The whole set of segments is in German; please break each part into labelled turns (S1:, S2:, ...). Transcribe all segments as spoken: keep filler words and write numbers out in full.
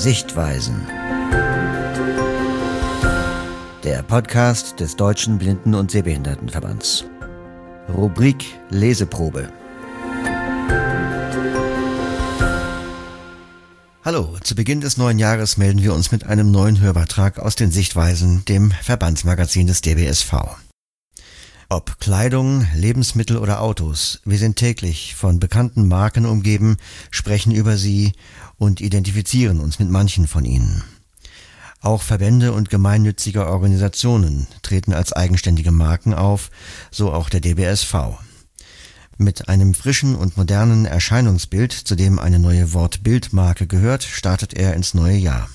S1: Sichtweisen. Der Podcast des Deutschen Blinden- und Sehbehindertenverbands. Rubrik Leseprobe. Hallo, zu Beginn des neuen Jahres melden wir uns mit einem neuen Hörbeitrag aus den Sichtweisen, dem Verbandsmagazin des D B S V. Ob Kleidung, Lebensmittel oder Autos, wir sind täglich von bekannten Marken umgeben, sprechen über sie und identifizieren uns mit manchen von ihnen. Auch Verbände und gemeinnützige Organisationen treten als eigenständige Marken auf, so auch der D B S V. Mit einem frischen und modernen Erscheinungsbild, zu dem eine neue Wort-Bild-Marke gehört, startet er ins neue Jahr.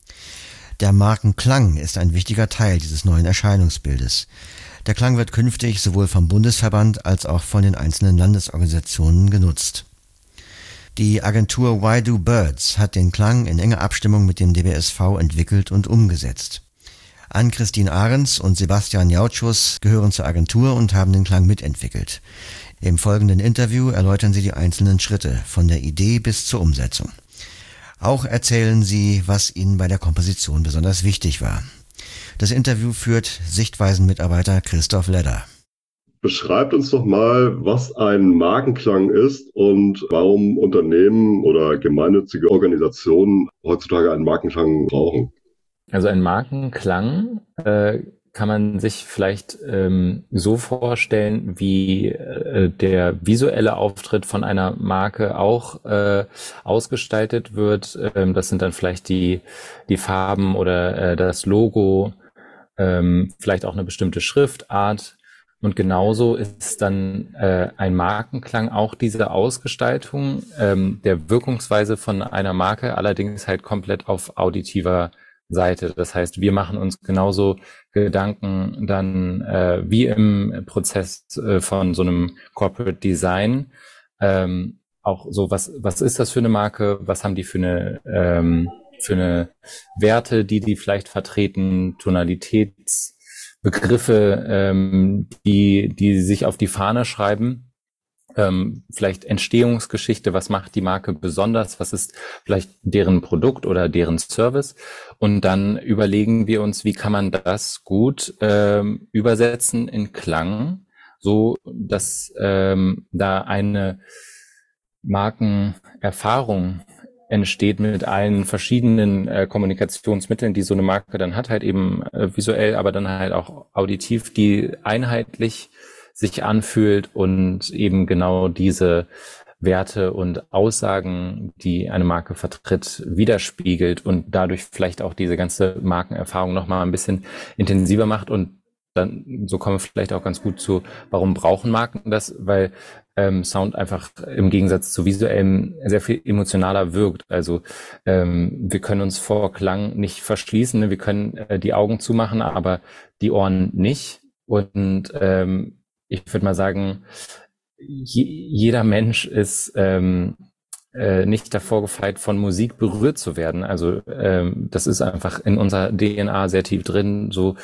S1: Der Markenklang ist ein wichtiger Teil dieses neuen Erscheinungsbildes. Der Klang wird künftig sowohl vom Bundesverband als auch von den einzelnen Landesorganisationen genutzt. Die Agentur Why Do Birds hat den Klang in enger Abstimmung mit dem D B S V entwickelt und umgesetzt. Ann-Christine Ahrens und Sebastian Jautschus gehören zur Agentur und haben den Klang mitentwickelt. Im folgenden Interview erläutern sie die einzelnen Schritte, von der Idee bis zur Umsetzung. Auch erzählen sie, was ihnen bei der Komposition besonders wichtig war. Das Interview führt Sichtweisen-Mitarbeiter Christoph Ledder.
S2: Beschreibt uns doch mal, was ein Markenklang ist und warum Unternehmen oder gemeinnützige Organisationen heutzutage einen Markenklang brauchen.
S3: Also ein Markenklang äh, kann man sich vielleicht ähm, so vorstellen, wie äh, der visuelle Auftritt von einer Marke auch äh, ausgestaltet wird. Ähm, das sind dann vielleicht die, die Farben oder äh, das Logo, ähm, vielleicht auch eine bestimmte Schriftart. Und genauso ist dann äh, ein Markenklang auch diese Ausgestaltung ähm, der Wirkungsweise von einer Marke, allerdings halt komplett auf auditiver Seite. Das heißt, wir machen uns genauso Gedanken dann äh, wie im Prozess äh, von so einem Corporate Design. Ähm, auch so, was was ist das für eine Marke? Was haben die für eine ähm, für eine Werte, die die vielleicht vertreten? Tonalitäts Begriffe, ähm, die die sich auf die Fahne schreiben, ähm, vielleicht Entstehungsgeschichte, was macht die Marke besonders, was ist vielleicht deren Produkt oder deren Service, und dann überlegen wir uns, wie kann man das gut ähm, übersetzen in Klang, so dass ähm, da eine Markenerfahrung entsteht mit allen verschiedenen äh, Kommunikationsmitteln, die so eine Marke dann hat, halt eben äh, visuell, aber dann halt auch auditiv, die einheitlich sich anfühlt und eben genau diese Werte und Aussagen, die eine Marke vertritt, widerspiegelt und dadurch vielleicht auch diese ganze Markenerfahrung nochmal ein bisschen intensiver macht. Und dann, so kommen wir vielleicht auch ganz gut zu, warum brauchen Marken das? Weil ähm, Sound einfach im Gegensatz zu visuellem sehr viel emotionaler wirkt. Also ähm, wir können uns vor Klang nicht verschließen, ne? Wir können äh, die Augen zumachen, aber die Ohren nicht. Und ähm, ich würde mal sagen, je, jeder Mensch ist ähm, äh, nicht davor gefeit, von Musik berührt zu werden. Also ähm, das ist einfach in unserer D N A sehr tief drin. So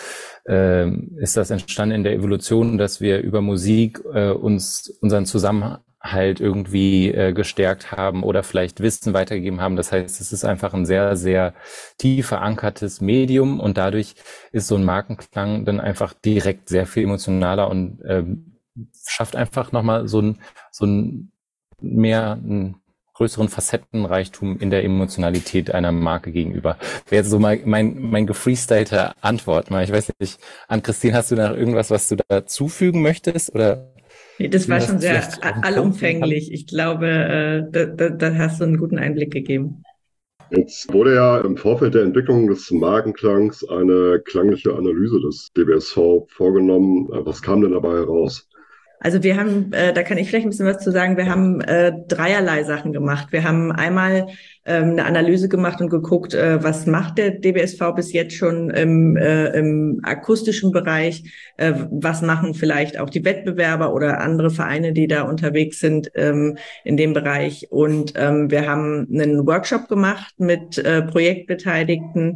S3: ähm, ist das entstanden in der Evolution, dass wir über Musik äh, uns unseren Zusammenhalt irgendwie äh, gestärkt haben oder vielleicht Wissen weitergegeben haben. Das heißt, es ist einfach ein sehr, sehr tief verankertes Medium und dadurch ist so ein Markenklang dann einfach direkt sehr viel emotionaler und ähm, schafft einfach nochmal so ein, so ein mehr ein größeren Facettenreichtum in der Emotionalität einer Marke gegenüber. Wäre jetzt so mal mein, mein gefreestylte Antwort. Ich weiß nicht, Ann-Christine, hast du da irgendwas, was du dazufügen möchtest? Oder
S4: nee, das war schon sehr allumfänglich. Ich glaube, äh, da, da, da hast du einen guten Einblick gegeben.
S2: Jetzt wurde ja im Vorfeld der Entwicklung des Markenklangs eine klangliche Analyse des D B S V vorgenommen. Was kam denn dabei heraus?
S4: Also wir haben, äh, da kann ich vielleicht ein bisschen was zu sagen, wir haben äh, dreierlei Sachen gemacht. Wir haben einmal ähm, eine Analyse gemacht und geguckt, äh, was macht der D B S V bis jetzt schon im, äh, im akustischen Bereich, äh, was machen vielleicht auch die Wettbewerber oder andere Vereine, die da unterwegs sind ähm, in dem Bereich. Und ähm, wir haben einen Workshop gemacht mit äh, Projektbeteiligten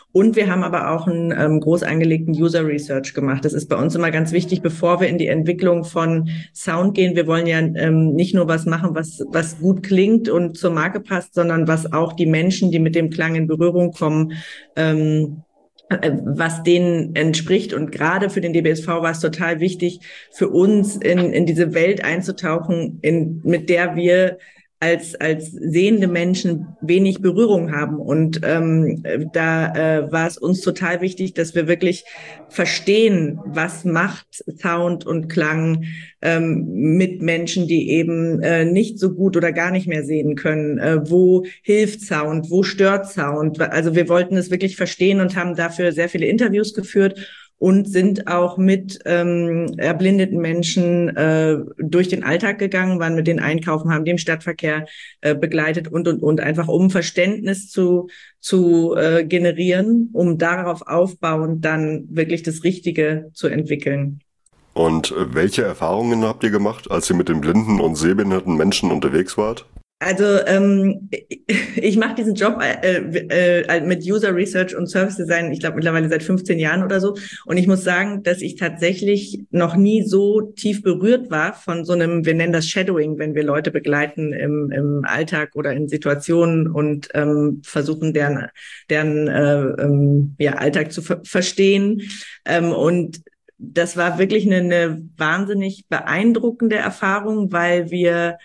S4: Und wir haben aber auch einen ähm, groß angelegten User Research gemacht. Das ist bei uns immer ganz wichtig, bevor wir in die Entwicklung von Sound gehen. Wir wollen ja ähm, nicht nur was machen, was, was gut klingt und zur Marke passt, sondern was auch die Menschen, die mit dem Klang in Berührung kommen, ähm, was denen entspricht. Und gerade für den D B S V war es total wichtig, für uns in, in diese Welt einzutauchen, in, mit der wir als als sehende Menschen wenig Berührung haben. Und ähm, da äh, war es uns total wichtig, dass wir wirklich verstehen, was macht Sound und Klang ähm, mit Menschen, die eben äh, nicht so gut oder gar nicht mehr sehen können. Äh, wo hilft Sound? Wo stört Sound? Also wir wollten es wirklich verstehen und haben dafür sehr viele Interviews geführt und sind auch mit ähm, erblindeten Menschen äh, durch den Alltag gegangen, waren mit denen einkaufen, haben den Stadtverkehr äh, begleitet und, und, und, einfach um Verständnis zu, zu äh, generieren, um darauf aufbauend dann wirklich das Richtige zu entwickeln.
S2: Und äh, welche Erfahrungen habt ihr gemacht, als ihr mit den blinden und sehbehinderten Menschen unterwegs wart?
S4: Also ähm, ich mache diesen Job äh, äh, mit User Research und Service Design, ich glaube mittlerweile seit fünfzehn Jahren oder so. Und ich muss sagen, dass ich tatsächlich noch nie so tief berührt war von so einem, wir nennen das Shadowing, wenn wir Leute begleiten im, im Alltag oder in Situationen und ähm, versuchen, deren, deren äh, ähm, ja, Alltag zu ver- verstehen. Ähm, und das war wirklich eine, eine wahnsinnig beeindruckende Erfahrung, weil wir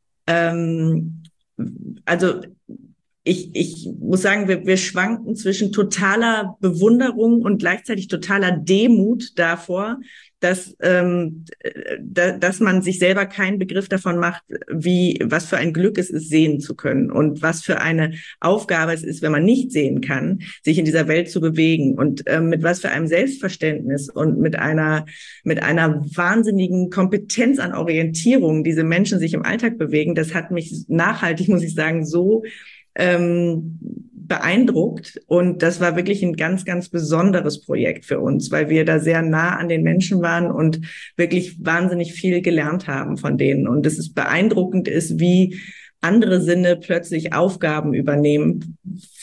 S4: Ähm, also ich, ich muss sagen, wir, wir schwanken zwischen totaler Bewunderung und gleichzeitig totaler Demut davor, dass, ähm, da, dass man sich selber keinen Begriff davon macht, wie, was für ein Glück es ist, sehen zu können und was für eine Aufgabe es ist, wenn man nicht sehen kann, sich in dieser Welt zu bewegen und ähm, mit was für einem Selbstverständnis und mit einer, mit einer wahnsinnigen Kompetenz an Orientierung diese Menschen sich im Alltag bewegen. Das hat mich nachhaltig, muss ich sagen, so ähm, beeindruckt. Und das war wirklich ein ganz, ganz besonderes Projekt für uns, weil wir da sehr nah an den Menschen waren und wirklich wahnsinnig viel gelernt haben von denen. Und es ist beeindruckend ist, wie andere Sinne plötzlich Aufgaben übernehmen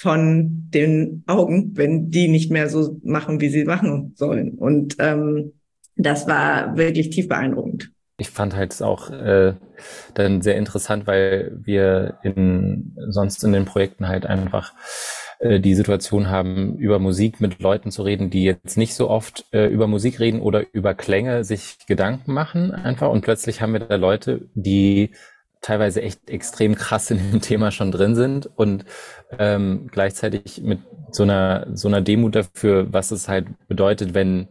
S4: von den Augen, wenn die nicht mehr so machen, wie sie machen sollen. Und ähm, das war wirklich tief beeindruckend.
S3: Ich fand halt auch äh, dann sehr interessant, weil wir in sonst in den Projekten halt einfach äh, die Situation haben, über Musik mit Leuten zu reden, die jetzt nicht so oft äh, über Musik reden oder über Klänge sich Gedanken machen einfach. Und plötzlich haben wir da Leute, die teilweise echt extrem krass in dem Thema schon drin sind und ähm, gleichzeitig mit so einer so einer Demut dafür, was es halt bedeutet, wenn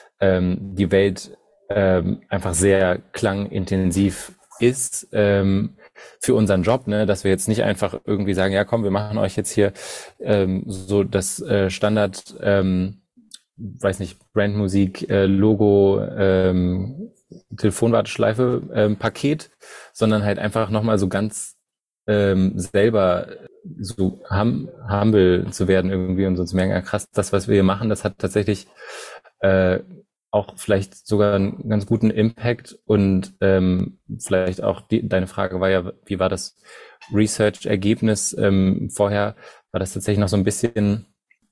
S3: ähm, die Welt ähm, einfach sehr klangintensiv ist ähm, für unseren Job, ne, dass wir jetzt nicht einfach irgendwie sagen, ja komm, wir machen euch jetzt hier ähm, so das äh, Standard, ähm, weiß nicht, Brandmusik, äh, Logo, ähm, Telefonwarteschleife, ähm, Paket, sondern halt einfach nochmal so ganz ähm, selber so hum, humble zu werden irgendwie und so zu merken, ja krass, das, was wir hier machen, das hat tatsächlich äh, auch vielleicht sogar einen ganz guten Impact und ähm, vielleicht auch die, deine Frage war ja, wie war das Research-Ergebnis ähm, vorher? War das tatsächlich noch so ein bisschen,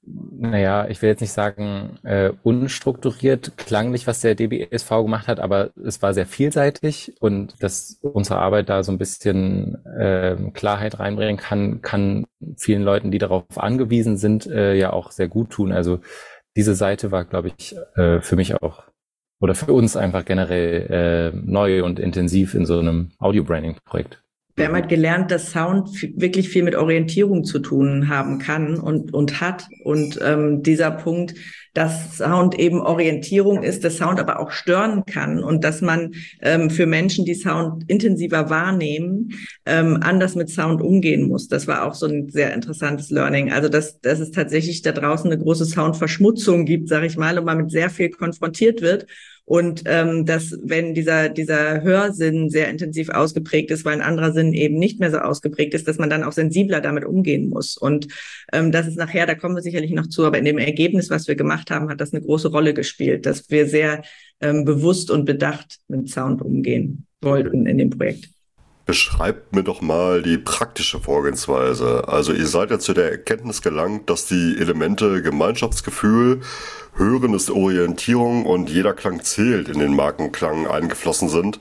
S3: naja, ich will jetzt nicht sagen äh, unstrukturiert, klanglich, was der D B S V gemacht hat, aber es war sehr vielseitig und dass unsere Arbeit da so ein bisschen äh, Klarheit reinbringen kann, kann vielen Leuten, die darauf angewiesen sind, äh, ja auch sehr gut tun. Also diese Seite war, glaube ich, äh, für mich auch oder für uns einfach generell äh, neu und intensiv in so einem Audio-Branding-Projekt.
S4: Wir haben halt gelernt, dass Sound f- wirklich viel mit Orientierung zu tun haben kann und, und hat. Und ähm, dieser Punkt, dass Sound eben Orientierung ist, dass Sound aber auch stören kann und dass man ähm, für Menschen, die Sound intensiver wahrnehmen, ähm, anders mit Sound umgehen muss. Das war auch so ein sehr interessantes Learning. Also dass, dass es tatsächlich da draußen eine große Soundverschmutzung gibt, sage ich mal, und man mit sehr viel konfrontiert wird. Und ähm, dass, wenn dieser dieser Hörsinn sehr intensiv ausgeprägt ist, weil ein anderer Sinn eben nicht mehr so ausgeprägt ist, dass man dann auch sensibler damit umgehen muss. Und ähm, das ist nachher, da kommen wir sicherlich noch zu, aber in dem Ergebnis, was wir gemacht haben, hat das eine große Rolle gespielt, dass wir sehr ähm, bewusst und bedacht mit Sound umgehen wollten in dem Projekt.
S2: Beschreibt mir doch mal die praktische Vorgehensweise. Also ihr seid ja zu der Erkenntnis gelangt, dass die Elemente Gemeinschaftsgefühl, Hören ist Orientierung und jeder Klang zählt in den Markenklang eingeflossen sind.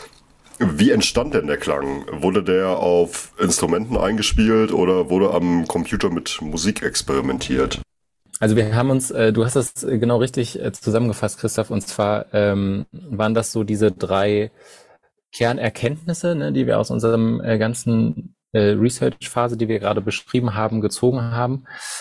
S2: Wie entstand denn der Klang? Wurde der auf Instrumenten eingespielt oder wurde am Computer mit Musik experimentiert?
S3: Also wir haben uns, äh, du hast das genau richtig äh, zusammengefasst, Christoph, und zwar ähm, waren das so diese drei Kernerkenntnisse, ne, die wir aus unserem äh, ganzen äh, Research-Phase, die wir gerade beschrieben haben, gezogen haben.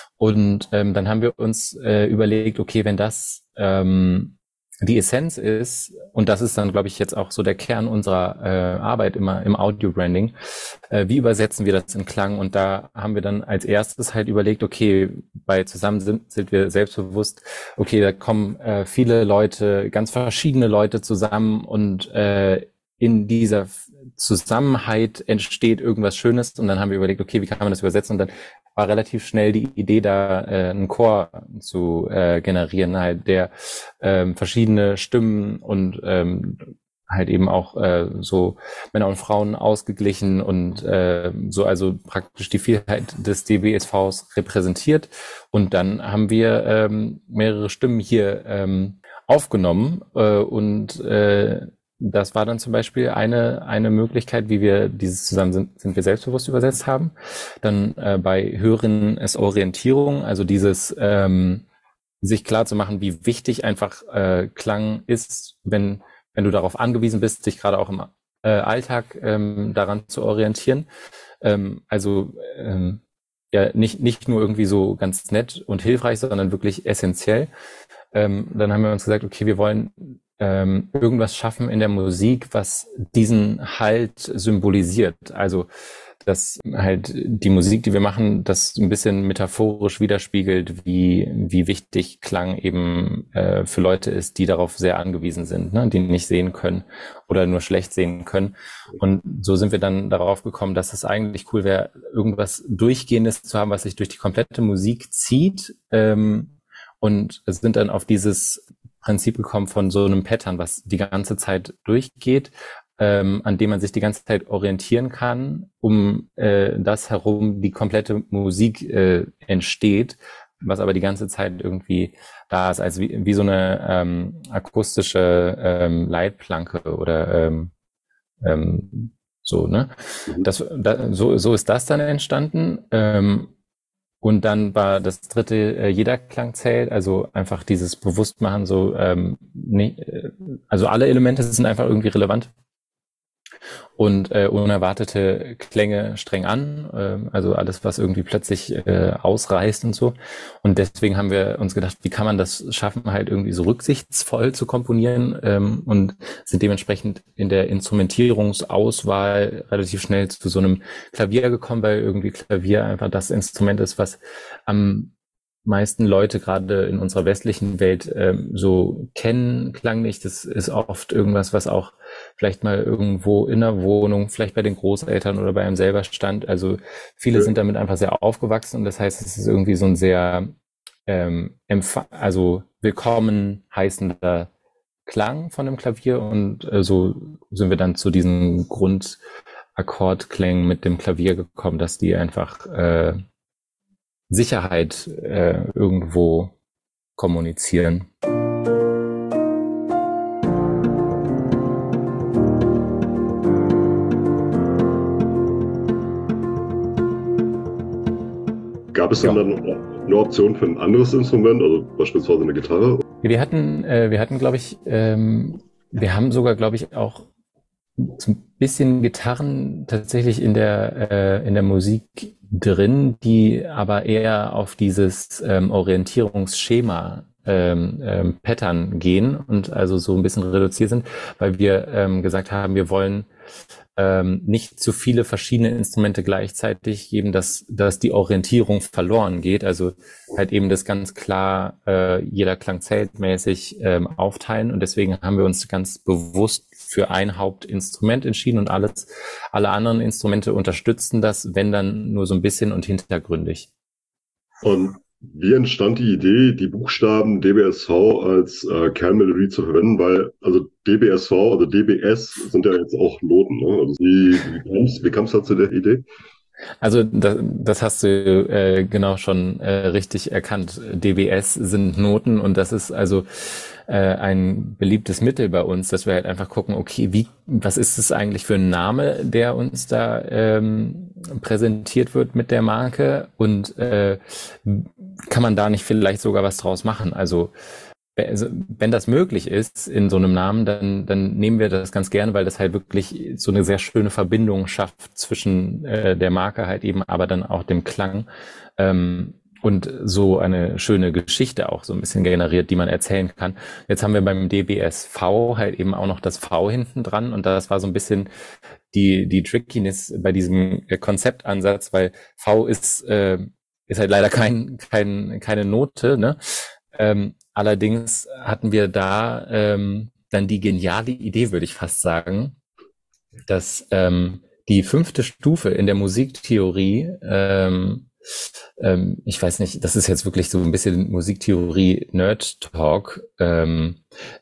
S3: Und ähm, dann haben wir uns äh, überlegt, okay, wenn das ähm, die Essenz ist, und das ist dann, glaube ich, jetzt auch so der Kern unserer äh, Arbeit immer im Audio-Branding, äh, wie übersetzen wir das in Klang? Und da haben wir dann als erstes halt überlegt, okay, bei Zusammen sind, sind wir selbstbewusst, okay, da kommen äh, viele Leute, ganz verschiedene Leute zusammen und äh, in dieser Zusammenhalt entsteht irgendwas Schönes, und dann haben wir überlegt, okay, wie kann man das übersetzen? Und dann war relativ schnell die Idee da, äh, einen Chor zu äh, generieren, halt der ähm, verschiedene Stimmen und ähm, halt eben auch äh, so Männer und Frauen ausgeglichen und äh, so, also praktisch die Vielheit des D B S Vs repräsentiert. Und dann haben wir ähm, mehrere Stimmen hier ähm, aufgenommen äh, und äh, das war dann zum Beispiel eine eine Möglichkeit, wie wir dieses Zusammen sind, sind wir selbstbewusst übersetzt haben. Dann äh, bei Hören ist Orientierung, also dieses ähm, sich klar zu machen, wie wichtig einfach äh, Klang ist, wenn wenn du darauf angewiesen bist, dich gerade auch im äh, Alltag ähm, daran zu orientieren. Ähm, also ähm, ja nicht nicht nur irgendwie so ganz nett und hilfreich, sondern wirklich essentiell. Ähm, dann haben wir uns gesagt, okay, wir wollen ähm, irgendwas schaffen in der Musik, was diesen Halt symbolisiert. Also dass halt die Musik, die wir machen, das ein bisschen metaphorisch widerspiegelt, wie wie wichtig Klang eben äh, für Leute ist, die darauf sehr angewiesen sind, ne, die nicht sehen können oder nur schlecht sehen können. Und so sind wir dann darauf gekommen, dass es eigentlich cool wäre, irgendwas Durchgehendes zu haben, was sich durch die komplette Musik zieht, ähm, und sind dann auf dieses Prinzip gekommen von so einem Pattern, was die ganze Zeit durchgeht, ähm, an dem man sich die ganze Zeit orientieren kann, um äh, das herum die komplette Musik äh, entsteht, was aber die ganze Zeit irgendwie da ist, als wie, wie so eine ähm, akustische ähm, Leitplanke oder ähm, ähm, so, ne? Das, da, so, so ist das dann entstanden. Ähm, Und dann war das dritte, äh, jeder Klang zählt, also einfach dieses Bewusstmachen, so, ähm, nee, also alle Elemente sind einfach irgendwie relevant. Und äh, unerwartete Klänge streng an, äh, also alles, was irgendwie plötzlich äh, ausreißt und so. Und deswegen haben wir uns gedacht, wie kann man das schaffen, halt irgendwie so rücksichtsvoll zu komponieren, ähm, und sind dementsprechend in der Instrumentierungsauswahl relativ schnell zu so einem Klavier gekommen, weil irgendwie Klavier einfach das Instrument ist, was am meisten Leute gerade in unserer westlichen Welt ähm, so kennen, klanglich. Das ist oft irgendwas, was auch vielleicht mal irgendwo in der Wohnung, vielleicht bei den Großeltern oder bei einem selber stand. Also viele sind damit einfach sehr aufgewachsen, und das heißt, es ist irgendwie so ein sehr ähm, empf- also willkommen heißender Klang von dem Klavier, und äh, so sind wir dann zu diesen Grundakkordklängen mit dem Klavier gekommen, dass die einfach äh, Sicherheit äh, irgendwo kommunizieren.
S2: Gab es denn ja. dann eine Option für ein anderes Instrument, also beispielsweise eine Gitarre?
S3: Wir hatten, äh, wir hatten, glaube ich, ähm, wir haben sogar, glaube ich, auch so ein bisschen Gitarren tatsächlich in der äh, in der Musik drin, die aber eher auf dieses ähm, Orientierungsschema ähm, ähm, Pattern gehen und also so ein bisschen reduziert sind, weil wir ähm, gesagt haben, wir wollen ähm, nicht zu viele verschiedene Instrumente gleichzeitig geben, dass dass die Orientierung verloren geht. Also halt eben das ganz klar äh, jeder Klang zählt mäßig ähm, aufteilen, und deswegen haben wir uns ganz bewusst für ein Hauptinstrument entschieden, und alles alle anderen Instrumente unterstützen das, wenn dann nur so ein bisschen und hintergründig.
S2: Und Wie entstand die Idee, die Buchstaben D B S V als äh, Kernmelodie zu verwenden? Weil, also D B S V, also D B S sind ja jetzt auch Noten, ne? Also wie, wie kam's, wie kam's da zu der Idee?
S3: Also das, das hast du äh, genau schon äh, richtig erkannt. D B S sind Noten und das ist also äh, ein beliebtes Mittel bei uns, dass wir halt einfach gucken, okay, wie, was ist es eigentlich für ein Name, der uns da ähm, präsentiert wird mit der Marke und äh, kann man da nicht vielleicht sogar was draus machen? Also also, wenn das möglich ist in so einem Namen, dann, dann nehmen wir das ganz gerne, weil das halt wirklich so eine sehr schöne Verbindung schafft zwischen äh, der Marke halt eben, aber dann auch dem Klang ähm, und so eine schöne Geschichte auch so ein bisschen generiert, die man erzählen kann. Jetzt haben wir beim D B S V halt eben auch noch das V hinten dran und das war so ein bisschen die die Trickiness bei diesem äh, Konzeptansatz, weil V ist äh, ist halt leider kein kein keine Note, ne? Ähm, allerdings hatten wir da ähm, dann die geniale Idee, würde ich fast sagen, dass ähm, die fünfte Stufe in der Musiktheorie, ähm, ähm, ich weiß nicht, das ist jetzt wirklich so ein bisschen Musiktheorie-Nerd-Talk, ähm,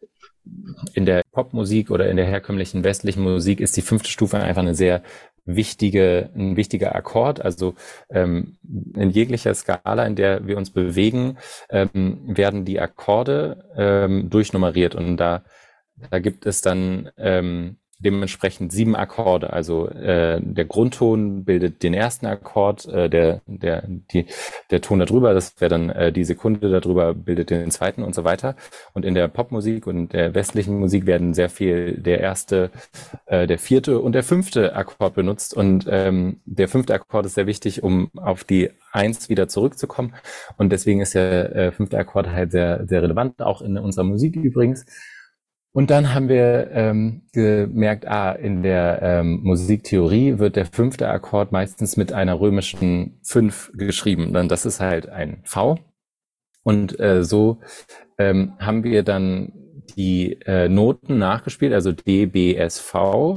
S3: in der Popmusik oder in der herkömmlichen westlichen Musik ist die fünfte Stufe einfach eine sehr wichtige, ein wichtiger Akkord. Also ähm, in jeglicher Skala, in der wir uns bewegen, ähm, werden die Akkorde ähm, durchnummeriert und da, da gibt es dann ähm, dementsprechend sieben Akkorde. Also äh, der Grundton bildet den ersten Akkord, äh, der der die der Ton darüber, das wäre dann äh, die Sekunde darüber, bildet den zweiten und so weiter. Und in der Popmusik und der westlichen Musik werden sehr viel der erste, äh, der vierte und der fünfte Akkord benutzt. Und ähm, der fünfte Akkord ist sehr wichtig, um auf die Eins wieder zurückzukommen. Und deswegen ist der äh, fünfte Akkord halt sehr sehr relevant, auch in unserer Musik übrigens. Und dann haben wir ähm, gemerkt, ah, in der ähm, Musiktheorie wird der fünfte Akkord meistens mit einer römischen fünf geschrieben. Dann das ist halt ein V. Und äh, so ähm, haben wir dann die äh, Noten nachgespielt, also D, B, S, V.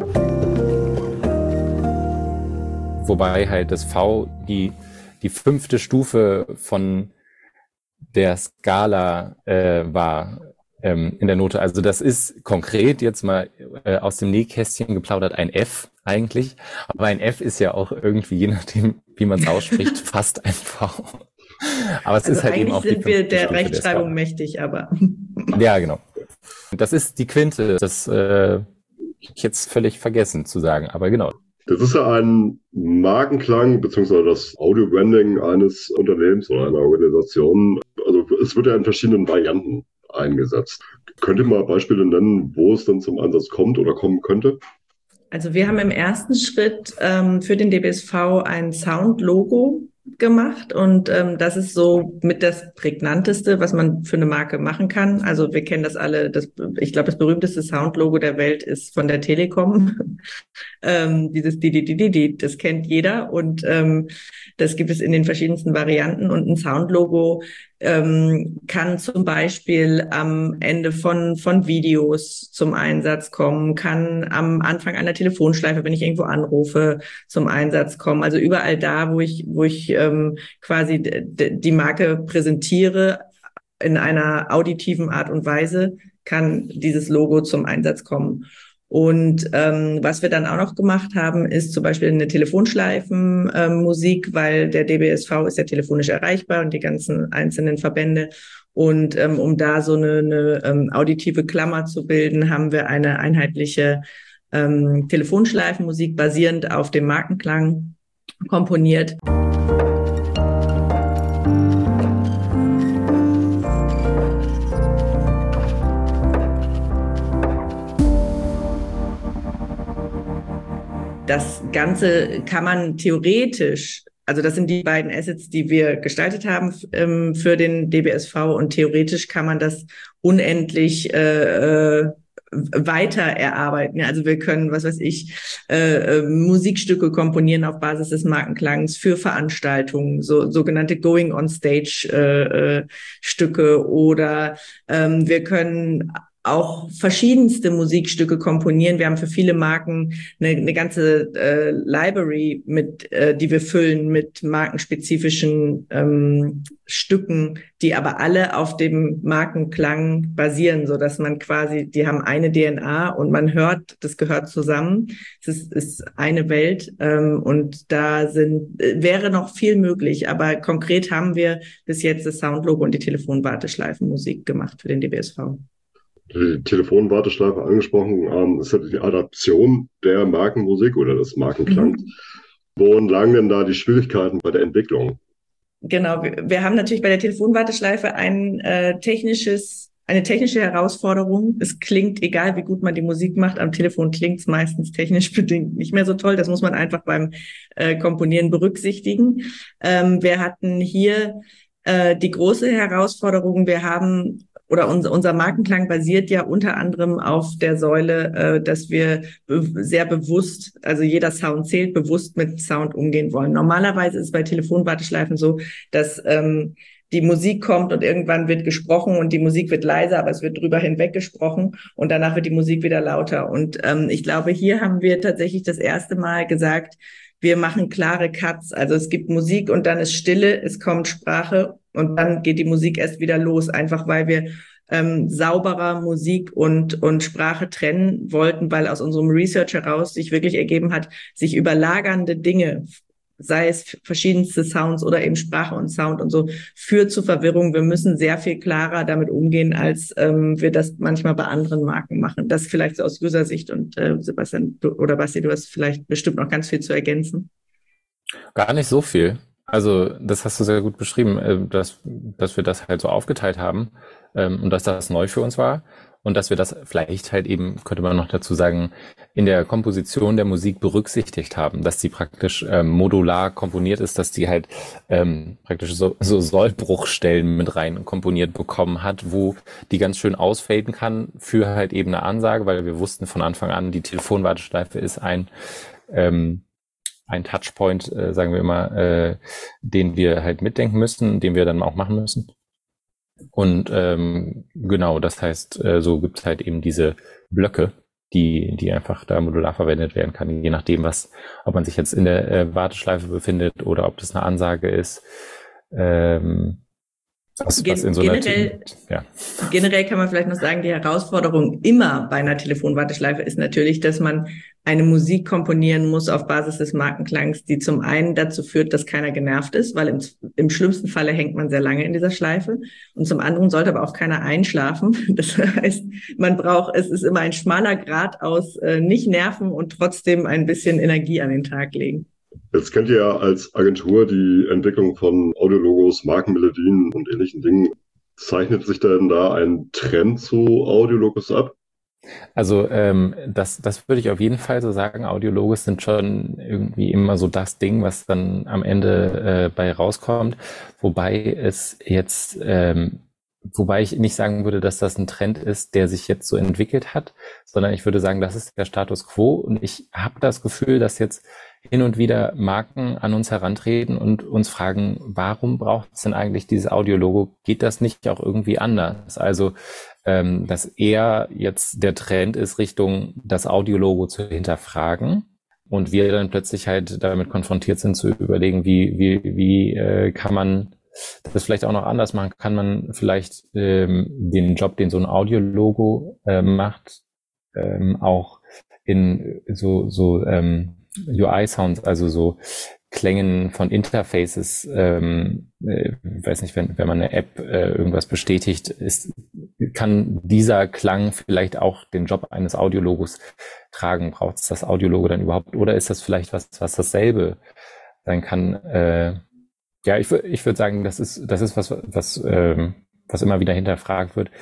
S3: Wobei halt das V die die fünfte Stufe von der Skala äh, war ähm, in der Note. Also das ist konkret jetzt mal äh, aus dem Nähkästchen geplaudert ein F eigentlich. Aber ein F ist ja auch irgendwie, je nachdem, wie man es ausspricht, fast ein V. Aber es
S4: Also
S3: ist halt eben auch die
S4: eigentlich sind wir der
S3: Stufe
S4: Rechtschreibung
S3: der
S4: mächtig, aber
S3: ja, genau. Das ist die Quinte. Das äh, ich jetzt völlig vergessen zu sagen, aber genau.
S2: Das ist ja ein Markenklang beziehungsweise das Audio-Branding eines Unternehmens oder einer Organisation. Also es wird ja in verschiedenen Varianten eingesetzt. Könnt ihr mal Beispiele nennen, wo es dann zum Einsatz kommt oder kommen könnte?
S4: Also wir haben im ersten Schritt ähm, für den D B S V ein Sound-Logo gemacht und ähm, das ist so mit das prägnanteste, was man für eine Marke machen kann. Also wir kennen das alle. Das, ich glaube, das berühmteste Sound-Logo der Welt ist von der Telekom. ähm, dieses di di di di di, das kennt jeder und ähm, das gibt es in den verschiedensten Varianten und ein Sound-Logo ähm, kann zum Beispiel am Ende von von Videos zum Einsatz kommen, kann am Anfang einer Telefonschleife, wenn ich irgendwo anrufe, zum Einsatz kommen. Also überall da, wo ich wo ich ähm, quasi d- die Marke präsentiere in einer auditiven Art und Weise, kann dieses Logo zum Einsatz kommen. Und ähm, was wir dann auch noch gemacht haben, ist zum Beispiel eine Telefonschleifenmusik, ähm, weil der D B S V ist ja telefonisch erreichbar und die ganzen einzelnen Verbände. Und ähm, um da so eine, eine ähm, auditive Klammer zu bilden, haben wir eine einheitliche ähm, Telefonschleifenmusik basierend auf dem Markenklang komponiert. Das Ganze kann man theoretisch, also das sind die beiden Assets, die wir gestaltet haben ähm, für den D B S V und theoretisch kann man das unendlich äh, äh, weiter erarbeiten. Also wir können, was weiß ich, äh, äh, Musikstücke komponieren auf Basis des Markenklangs für Veranstaltungen, so sogenannte Going-on-Stage äh, äh, Stücke oder ähm, wir können auch verschiedenste Musikstücke komponieren. Wir haben für viele Marken eine, eine ganze äh, Library, mit, äh, die wir füllen mit markenspezifischen ähm, Stücken, die aber alle auf dem Markenklang basieren, so dass man quasi, die haben eine D N A und man hört, das gehört zusammen. Es ist, ist eine Welt ähm, und da sind wäre noch viel möglich, aber konkret haben wir bis jetzt das Soundlogo und die Telefonwarteschleifenmusik gemacht für den D B S V.
S2: Die Telefonwarteschleife angesprochen, ähm, ist ja die Adaption der Markenmusik oder des Markenklangs. Mhm. Worin lagen denn da die Schwierigkeiten bei der Entwicklung?
S4: Genau, wir, wir haben natürlich bei der Telefonwarteschleife ein äh, technisches, eine technische Herausforderung. Es klingt, egal wie gut man die Musik macht, am Telefon klingt es meistens technisch bedingt nicht mehr so toll. Das muss man einfach beim äh, Komponieren berücksichtigen. Ähm, wir hatten hier äh, die große Herausforderung, wir haben oder unser, unser Markenklang basiert ja unter anderem auf der Säule, äh, dass wir be- sehr bewusst, also jeder Sound zählt, bewusst mit Sound umgehen wollen. Normalerweise ist es bei Telefonwarteschleifen so, dass ähm, die Musik kommt und irgendwann wird gesprochen und die Musik wird leiser, aber es wird drüber hinweg gesprochen und danach wird die Musik wieder lauter. Und ähm, ich glaube, hier haben wir tatsächlich das erste Mal gesagt, wir machen klare Cuts. Also es gibt Musik und dann ist Stille, es kommt Sprache und dann geht die Musik erst wieder los, einfach weil wir ähm, sauberer Musik und und Sprache trennen wollten, weil aus unserem Research heraus sich wirklich ergeben hat, sich überlagernde Dinge, sei es verschiedenste Sounds oder eben Sprache und Sound und so, führt zu Verwirrung. Wir müssen sehr viel klarer damit umgehen, als ähm, wir das manchmal bei anderen Marken machen. Das vielleicht so aus User-Sicht und äh, Sebastian du, oder Basti, du hast vielleicht bestimmt noch ganz viel zu ergänzen.
S3: Gar nicht so viel. Also das hast du sehr gut beschrieben, dass, dass wir das halt so aufgeteilt haben und dass das neu für uns war und dass wir das vielleicht halt eben, könnte man noch dazu sagen, in der Komposition der Musik berücksichtigt haben, dass die praktisch ähm, modular komponiert ist, dass die halt ähm, praktisch so, so Sollbruchstellen mit rein komponiert bekommen hat, wo die ganz schön ausfaden kann für halt eben eine Ansage, weil wir wussten von Anfang an, die Telefonwarteschleife ist ein ähm, ein Touchpoint, äh, sagen wir immer, äh, den wir halt mitdenken müssen, den wir dann auch machen müssen. Und ähm, genau, das heißt, äh, so gibt es halt eben diese Blöcke, die die einfach da modular verwendet werden kann, je nachdem, was, ob man sich jetzt in der äh, Warteschleife befindet oder ob das eine Ansage ist. Ähm, was,
S4: Gen-
S3: was in so einer
S4: generell,
S3: ja.
S4: generell kann man vielleicht noch sagen, die Herausforderung immer bei einer Telefonwarteschleife ist natürlich, dass man eine Musik komponieren muss auf Basis des Markenklangs, die zum einen dazu führt, dass keiner genervt ist, weil im, im schlimmsten Falle hängt man sehr lange in dieser Schleife. Und zum anderen sollte aber auch keiner einschlafen. Das heißt, man braucht, es ist immer ein schmaler Grat aus äh, nicht nerven und trotzdem ein bisschen Energie an den Tag legen.
S2: Jetzt kennt ihr ja als Agentur die Entwicklung von Audiologos, Markenmelodien und ähnlichen Dingen. Zeichnet sich denn da ein Trend zu Audiologos ab?
S3: Also ähm, das, das würde ich auf jeden Fall so sagen. Audiologos sind schon irgendwie immer so das Ding, was dann am Ende äh, bei rauskommt. Wobei es jetzt, ähm, wobei ich nicht sagen würde, dass das ein Trend ist, der sich jetzt so entwickelt hat, sondern ich würde sagen, das ist der Status quo. Und ich habe das Gefühl, dass jetzt hin und wieder Marken an uns herantreten und uns fragen, warum braucht es denn eigentlich dieses Audiologo? Geht das nicht auch irgendwie anders? Also ähm, dass eher jetzt der Trend ist, Richtung das Audiologo zu hinterfragen und wir dann plötzlich halt damit konfrontiert sind zu überlegen, wie wie wie äh, kann man das vielleicht auch noch anders machen? Kann man vielleicht ähm, den Job, den so ein Audiologo äh, macht, ähm, auch in so so ähm, U I-Sounds, also so Klängen von Interfaces, ähm, äh, weiß nicht, wenn, wenn man eine App äh, irgendwas bestätigt, ist, kann dieser Klang vielleicht auch den Job eines Audiologos tragen? Braucht es das Audiologo dann überhaupt? Oder ist das vielleicht was, was dasselbe sein kann? Äh, ja, ich würde ich würde sagen, das ist, das ist was, was, ähm, was immer wieder hinterfragt wird.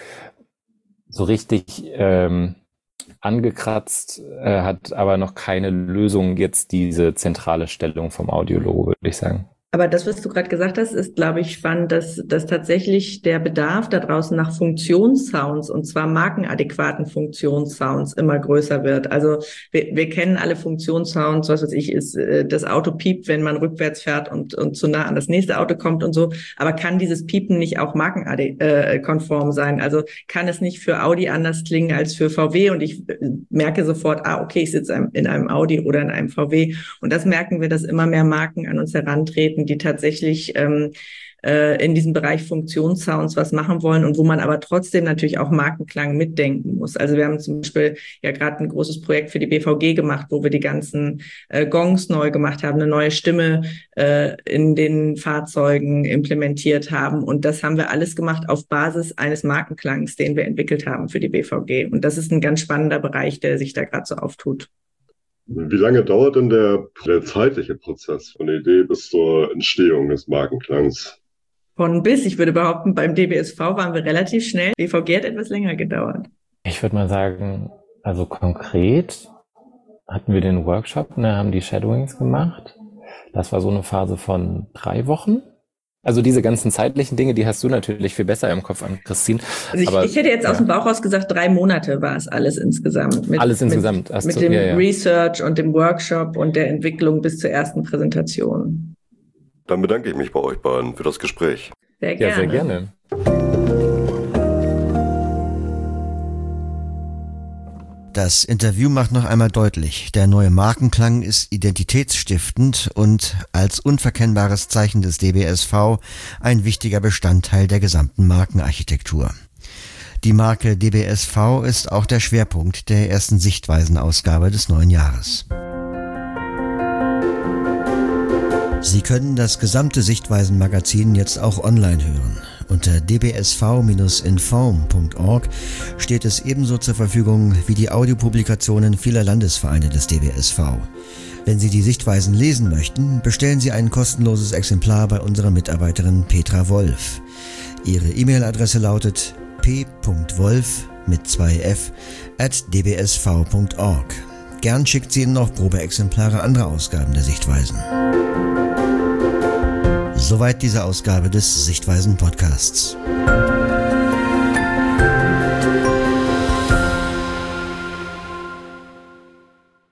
S3: So richtig ähm, angekratzt, äh, hat aber noch keine Lösung jetzt diese zentrale Stellung vom Audiologo, würde ich sagen.
S4: Aber das, was du gerade gesagt hast, ist, glaube ich, spannend, dass, dass tatsächlich der Bedarf da draußen nach Funktionssounds, und zwar markenadäquaten Funktionssounds, immer größer wird. Also wir, wir kennen alle Funktionssounds, was weiß ich, ist das Auto piept, wenn man rückwärts fährt und, und zu nah an das nächste Auto kommt und so. Aber kann dieses Piepen nicht auch markenkonform sein? Also kann es nicht für Audi anders klingen als für V W? Und ich merke sofort, ah, okay, ich sitze in einem Audi oder in einem V W. Und das merken wir, dass immer mehr Marken an uns herantreten, die tatsächlich ähm, äh, in diesem Bereich Funktionssounds was machen wollen und wo man aber trotzdem natürlich auch Markenklang mitdenken muss. Also wir haben zum Beispiel ja gerade ein großes Projekt für die B V G gemacht, wo wir die ganzen äh, Gongs neu gemacht haben, eine neue Stimme äh, in den Fahrzeugen implementiert haben. Und das haben wir alles gemacht auf Basis eines Markenklangs, den wir entwickelt haben für die B V G. Und das ist ein ganz spannender Bereich, der sich da gerade so auftut.
S2: Wie lange dauert denn der, der zeitliche Prozess von der Idee bis zur Entstehung des Markenklangs?
S4: Von bis, ich würde behaupten, beim D B S V waren wir relativ schnell. B V G hat etwas länger gedauert.
S3: Ich würde mal sagen, also konkret hatten wir den Workshop, ne, haben die Shadowings gemacht. Das war so eine Phase von drei Wochen. Also diese ganzen zeitlichen Dinge, die hast du natürlich viel besser im Kopf an, Christine.
S4: Also ich,
S3: Aber,
S4: ich hätte jetzt
S3: ja.
S4: aus dem Bauch raus gesagt, drei Monate war es alles insgesamt. Mit,
S3: alles insgesamt.
S4: Mit, mit dem
S3: ja, ja.
S4: Research und dem Workshop und der Entwicklung bis zur ersten Präsentation.
S2: Dann bedanke ich mich bei euch beiden für das Gespräch.
S4: Sehr gerne.
S3: Ja, sehr gerne.
S1: Das Interview macht noch einmal deutlich, der neue Markenklang ist identitätsstiftend und als unverkennbares Zeichen des D B S V ein wichtiger Bestandteil der gesamten Markenarchitektur. Die Marke D B S V ist auch der Schwerpunkt der ersten Sichtweisen-Ausgabe des neuen Jahres. Sie können das gesamte Sichtweisen-Magazin jetzt auch online hören. Unter d b s v Bindestrich inform Punkt org steht es ebenso zur Verfügung wie die Audiopublikationen vieler Landesvereine des D B S V. Wenn Sie die Sichtweisen lesen möchten, bestellen Sie ein kostenloses Exemplar bei unserer Mitarbeiterin Petra Wolf. Ihre E-Mail-Adresse lautet p Punkt wolf mit zwei f at d b s v Punkt org. Gern schickt sie Ihnen auch Probeexemplare anderer Ausgaben der Sichtweisen. Soweit diese Ausgabe des Sichtweisen-Podcasts.